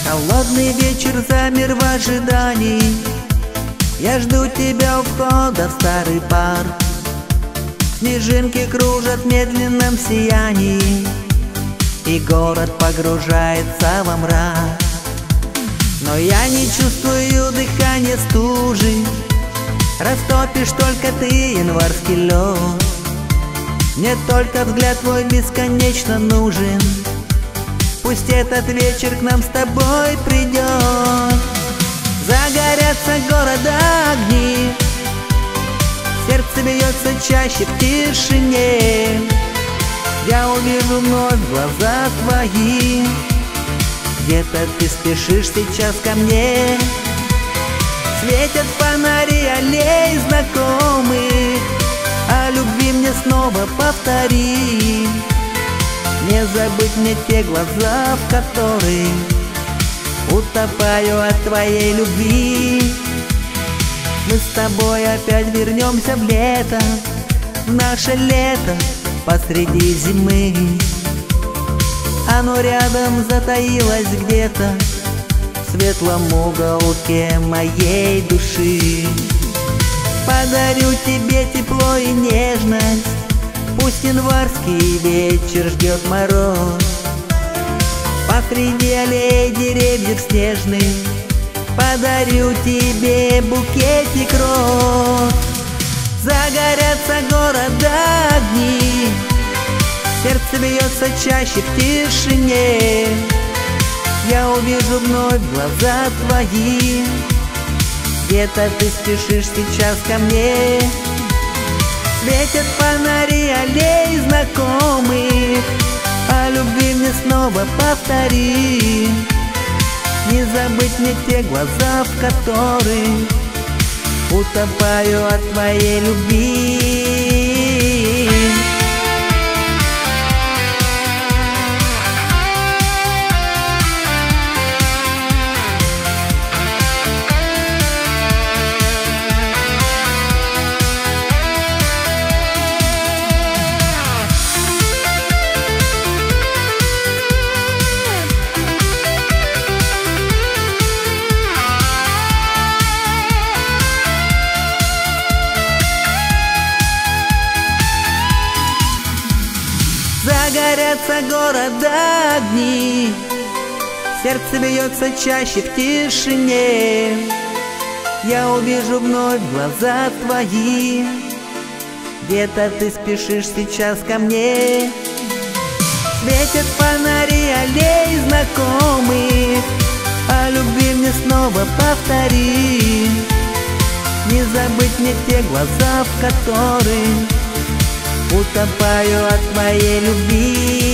Холодный вечер замер в ожидании. Я жду тебя у входа в старый парк. Снежинки кружат в медленном сиянии, и город погружается во мрак. Но я не чувствую дыхания стужи. Растопишь только ты январский лед. Мне только взгляд твой бесконечно нужен. Пусть этот вечер к нам с тобой придет. Загорятся города огни, сердце бьется чаще в тишине. Я увижу вновь глаза твои. Где-то ты спешишь сейчас ко мне. Светят фонари аллей знакомых. О любви мне снова повтори. Не забыть мне те глаза, в которых утопаю от твоей любви. Мы с тобой опять вернемся в лето, в наше лето посреди зимы. Оно рядом затаилось где-то в светлом уголке моей души. Подарю тебе тепло и нежность. Пусть январский вечер ждет мороз. Посреди аллей деревьев снежных подарю тебе букетик роз. Загорятся города огни, сердце бьется чаще в тишине. Я увижу вновь глаза твои. Где-то ты спешишь сейчас ко мне. Светят фонари аллей знакомых. О любви мне снова повтори. Не забыть мне те глаза, в которых утопаю от твоей любви. Загорятся города огни, сердце бьется чаще в тишине. Я увижу вновь глаза твои. Где-то ты спешишь сейчас ко мне. Светят фонари аллей знакомых. О любви мне снова повтори. Не забыть мне те глаза, в которых утопаю от твоей любви.